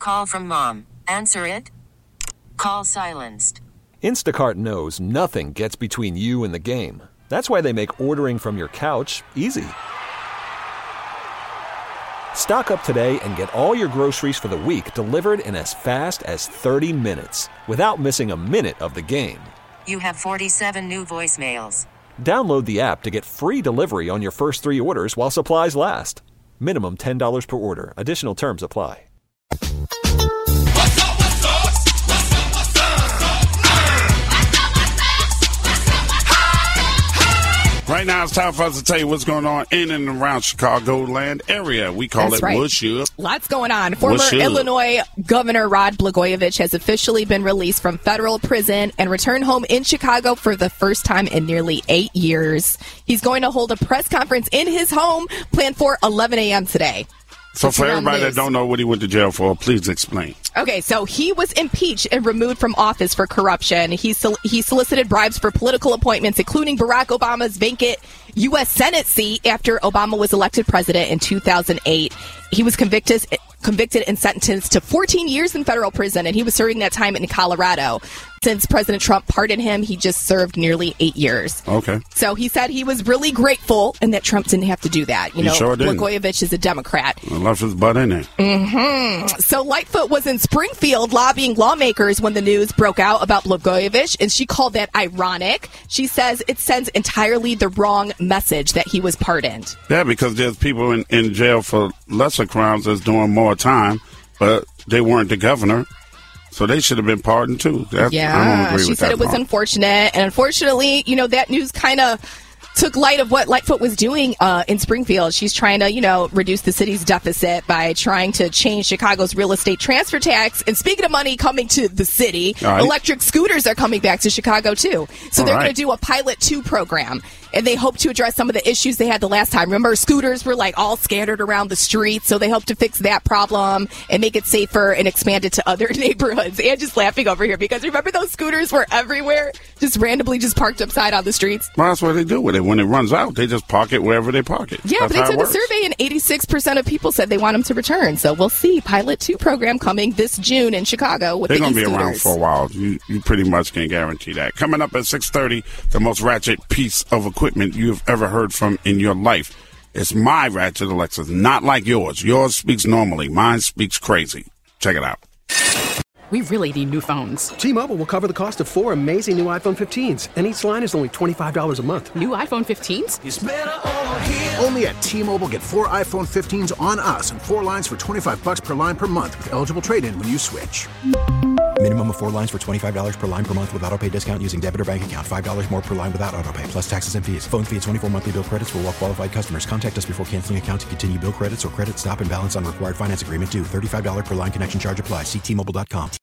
call from mom. Answer it. Call silenced. Instacart knows nothing gets between you and the game. That's why they make ordering from your couch easy. Stock up today and get all your groceries for the week delivered in as fast as 30 minutes without missing a minute of the game. You have 47 new voicemails. Download the app to get free delivery on your first 3 orders while supplies last. Minimum $10 per order. Additional terms apply. Right now, it's time for us to tell you what's going on in and around Chicagoland area. We call it Woodshire. Lots going on. Former Illinois Governor Rod Blagojevich has officially been released from federal prison and returned home in Chicago for the first time in nearly 8 years. He's going to hold a press conference in his home planned for 11 a.m. today. So for everybody that don't know what he went to jail for, please explain. Okay, so he was impeached and removed from office for corruption. He solicited bribes for political appointments, including Barack Obama's vacant U.S. Senate seat after Obama was elected president in 2008. He was convicted and sentenced to 14 years in federal prison, and he was serving that time in Colorado. Since President Trump pardoned him, he just served nearly 8 years. Okay. So he said he was really grateful and that Trump didn't have to do that. You know, sure didn't. Blagojevich is a Democrat. I left his butt in there. Mm-hmm. So Lightfoot was in Springfield lobbying lawmakers when the news broke out about Blagojevich, and she called that ironic. She says it sends entirely the wrong message that he was pardoned. Yeah, because there's people in jail for lesser crimes that's doing more time, but they weren't the governor. So they should have been pardoned, too. I don't agree she with said that it was part. unfortunate. And unfortunately, you know, that news kind of took light of what Lightfoot was doing in Springfield. She's trying to, you know, reduce the city's deficit by trying to change Chicago's real estate transfer tax. And speaking of money coming to the city, electric scooters are coming back to Chicago, too. So they're going to do a Pilot 2 program. And they hope to address some of the issues they had the last time. Remember, scooters were like all scattered around the streets, so they hope to fix that problem and make it safer and expand it to other neighborhoods. And just laughing over here because remember those scooters were everywhere, just randomly just parked upside on the streets? Well, that's what they do with it. When it runs out, they just park it wherever they park it. Yeah, that's but they took a survey and 86% of people said they want them to return. So we'll see. Pilot 2 program coming this June in Chicago with They're the going to be around e-scooters. for a while. You pretty much can guarantee that. Coming up at 6:30, the most ratchet piece of equipment you've ever heard from in your life. It's my ratchet Alexa, not like yours. Yours speaks normally. Mine speaks crazy. Check it out. We really need new phones. T-Mobile will cover the cost of 4 amazing new iPhone 15s, and each line is only $25 a month. New iPhone 15s? It's better over here. Only at T-Mobile, get 4 iPhone 15s on us and 4 lines for $25 per line per month with eligible trade-in when you switch. Minimum of 4 lines for $25 per line per month with autopay discount using debit or bank account. $5 more per line without autopay, plus taxes and fees. Phone fee at 24 monthly bill credits for well-qualified customers. Contact us before canceling account to continue bill credits or credit stop and balance on required finance agreement due. $35 per line connection charge applies. See T-Mobile.com.